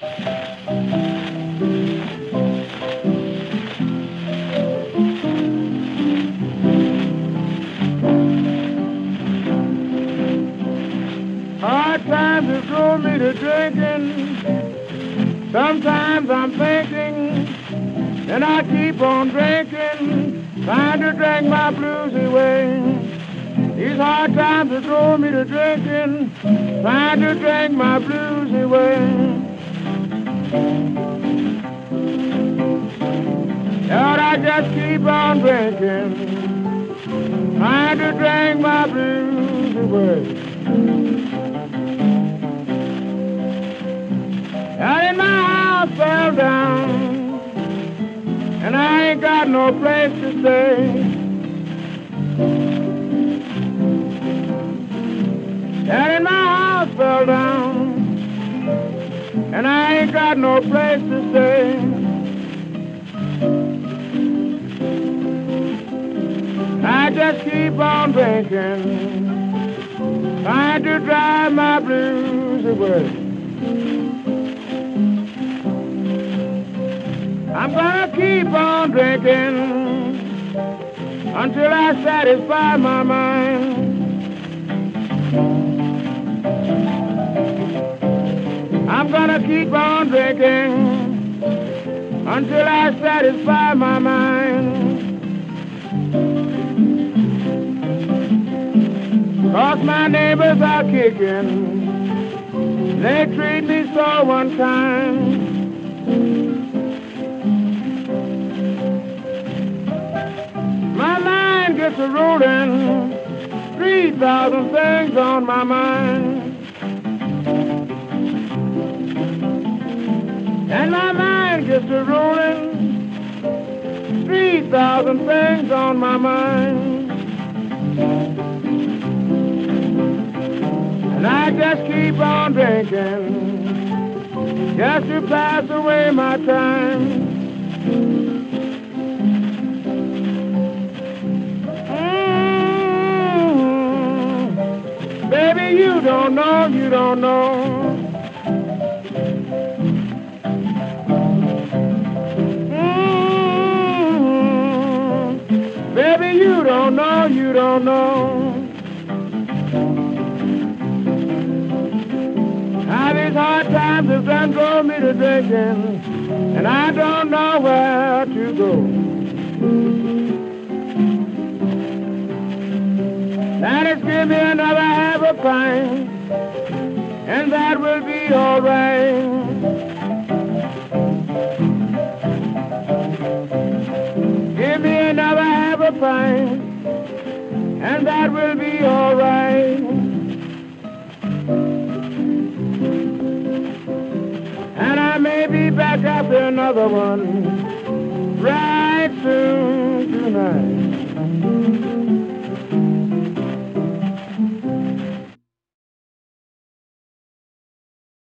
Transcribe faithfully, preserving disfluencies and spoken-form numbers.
Hard times have drove me to drinking. Sometimes I'm thinking, and I keep on drinking, trying to drink my blues away. These hard times have drove me to drinking, trying to drink my blues away. Lord, I just keep on drinking, trying to drink my blues away. Out in my house fell down, and I ain't got no place to stay. Out in my house fell down, and I ain't got no place to stay. I just keep on drinking, trying to drive my blues away. I'm gonna keep on drinking until I satisfy my mind. I'm gonna keep on drinking until I satisfy my mind. 'Cause my neighbors are kicking, they treat me so unkind. My mind gets a rolling, three thousand things on my mind. And my mind gets a rolling, three thousand things on my mind. And I just keep on drinking, just to pass away my time. Baby, you don't know, you don't know. Mm-hmm. Baby, you don't know, you don't know. How these hard times have done drove me to drinking, and I don't know where to go. Now just give me another half a pint, and that will be all right. Give me another half a pint, and that will be all right. And I may be back after another one right soon tonight.